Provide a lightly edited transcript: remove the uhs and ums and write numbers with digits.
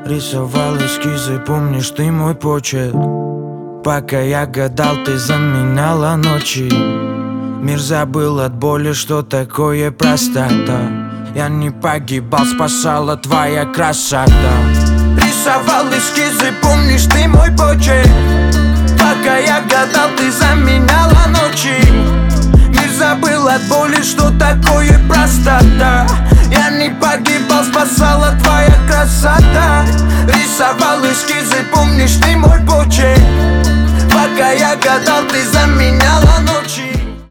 Рисовал эскизы, помнишь ты мой почерк? Пока я гадал, ты заменяла ночи. Мир забыл от боли, что такое простота. Я не погибал, спасала твоя красота. Рисовал эскизы, помнишь ты мой почерк? Пока я гадал, ты заменяла ночи. Мир забыл от боли, что такое простота. Я не погибал, спасала